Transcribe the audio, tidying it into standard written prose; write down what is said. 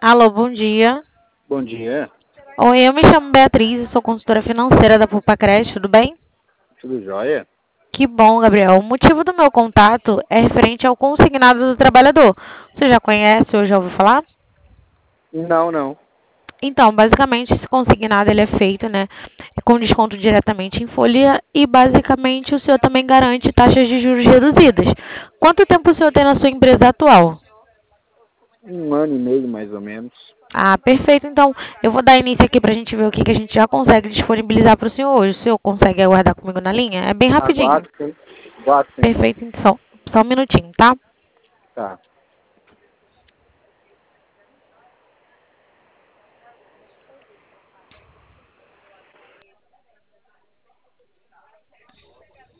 Alô, bom dia. Bom dia, Oi, eu me chamo Beatriz e sou consultora financeira da Pulpacred, tudo bem? tudo jóia? Que bom, Gabriel. O motivo do meu contato é referente ao consignado do trabalhador. Você já conhece ou já ouviu falar? Não, não. Então, basicamente, esse consignado ele é feito, né, com desconto diretamente em folha e, basicamente, o senhor também garante taxas de juros reduzidas. Quanto tempo o senhor tem na sua empresa atual? Um ano e meio, mais ou menos. Ah, perfeito. Então, eu vou dar início aqui para a gente ver o que a gente já consegue disponibilizar para o senhor hoje. O senhor consegue aguardar comigo na linha? É bem rapidinho. Aguardo, sim. Aguardo, sim. Perfeito, então. Só um minutinho, tá? Tá.